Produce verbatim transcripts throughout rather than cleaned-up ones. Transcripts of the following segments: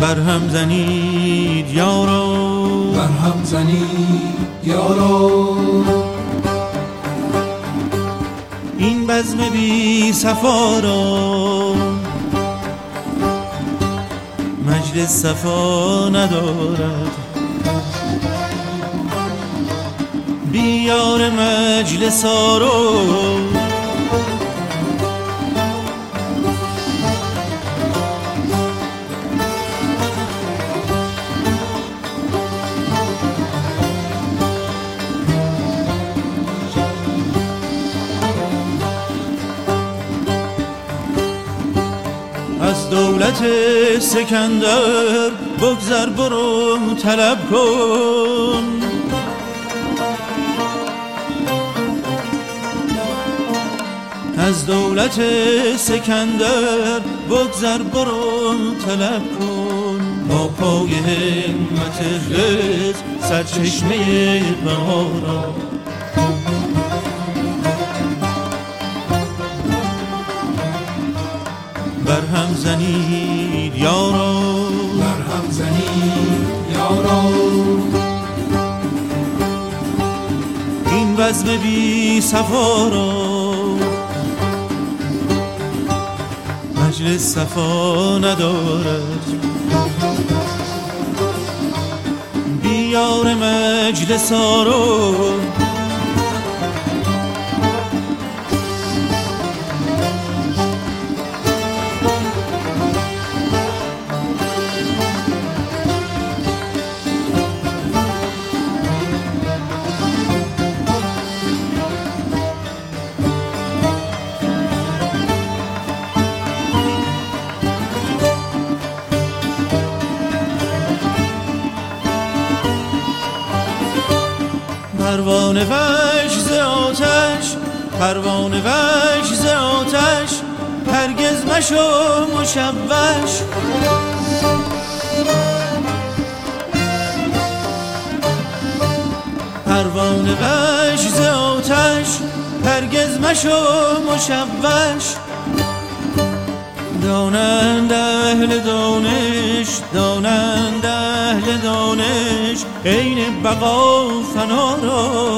برهم زنید یارو، برهم زنید یارو. این بزم بی صفا را مجلس صفا ندارد. بیار مجلس آرو، از دولت سکندر بگذر برو طلب کن. از دولت سکندر بگذر برو طلب کن. با پای همت خز سرچشمه بهارا، برهم زنید یارو، برهم زنید یارو. این بزم بی صفا را مجلس صفا ندارد. بیار مجلس آرو، پروانه وش ز آتش، پروانه وش ز آتش، هرگز مشو مشوش. پروانه وش ز آتش، هرگز مشو مشوش. دانند اهل دانش، دانند اهل دانش، عین بقا فنا را،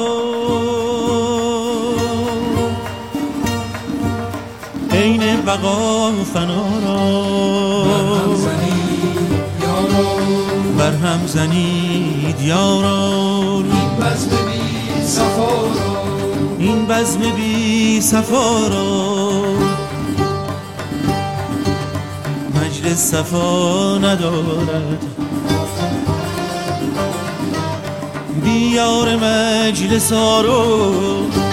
عین بقا فنا را. برهم زنید یارو، برهم زنید یارو. این بزم بی صفا را، این بزم بی صفا را مجلس صفا ندارد. بیار مجلس آرو،